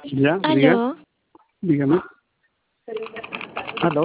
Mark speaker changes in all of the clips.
Speaker 1: Ya,
Speaker 2: Aló,
Speaker 1: dígame. Aló,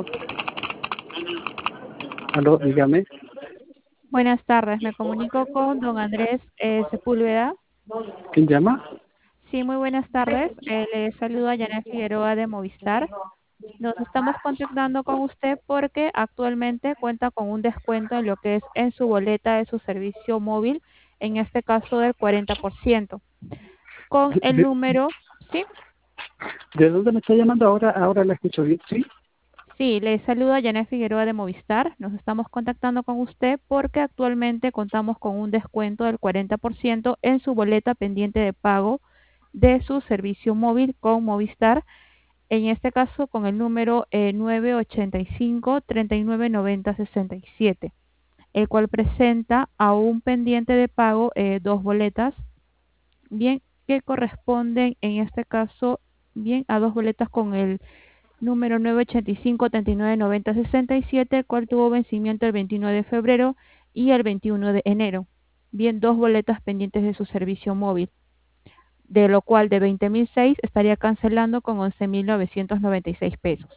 Speaker 1: aló, dígame.
Speaker 3: Buenas tardes, me comunico con don Andrés Sepúlveda.
Speaker 1: ¿Quién llama?
Speaker 3: Sí, muy buenas tardes. Le saluda Janet Figueroa de Movistar. Nos estamos contactando con usted porque actualmente cuenta con un descuento en lo que es en su boleta de su servicio móvil, en este caso del 40%. Con el
Speaker 1: ¿De,
Speaker 3: número, ¿sí?
Speaker 1: de dónde me está llamando ahora? Ahora la escucho bien, ¿sí?
Speaker 3: Sí, le saluda Janet Figueroa de Movistar. Nos estamos contactando con usted porque actualmente contamos con un descuento del 40% en su boleta pendiente de pago de su servicio móvil con Movistar. En este caso, con el número 985-3990-67, el cual presenta a un pendiente de pago dos boletas, bien, que corresponden en este caso, bien, a dos boletas con el número 985-3990-67, el cual tuvo vencimiento el 29 de febrero y el 21 de enero. Bien, dos boletas pendientes de su servicio móvil, de lo cual de 20.006 estaría cancelando con 11.996 pesos.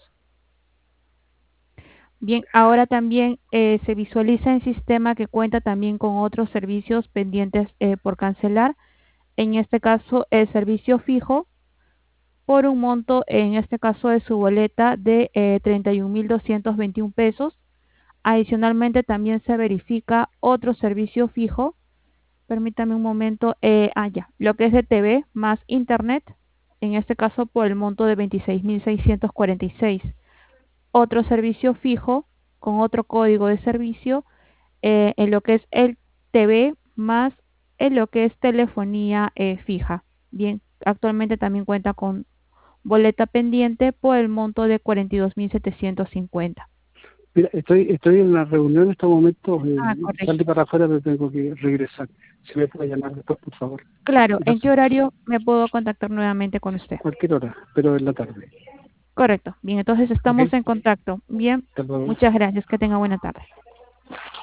Speaker 3: Bien, ahora también se visualiza en sistema que cuenta también con otros servicios pendientes por cancelar. En este caso, el servicio fijo por un monto, en este caso de su boleta, de 31.221 pesos. Adicionalmente, también se verifica otro servicio fijo. Permítame un momento. Ya, lo que es de TV más Internet, en este caso por el monto de 26.646. Otro servicio fijo con otro código de servicio en lo que es el TV más en lo que es telefonía fija. Bien, actualmente también cuenta con boleta pendiente por el monto de 42.750.
Speaker 1: Mira, estoy en una reunión en estos momentos.
Speaker 3: Correcto.
Speaker 1: Salí para afuera, pero tengo que regresar. Si me puede llamar después, por favor.
Speaker 3: Claro, ¿en qué
Speaker 1: Gracias.
Speaker 3: horario me puedo contactar nuevamente con usted?
Speaker 1: Cualquier hora, pero en la tarde.
Speaker 3: Correcto. Bien, entonces
Speaker 1: ¿Ok?
Speaker 3: estamos en contacto. Bien,
Speaker 1: Hasta luego.
Speaker 3: muchas gracias. Que tenga buena tarde.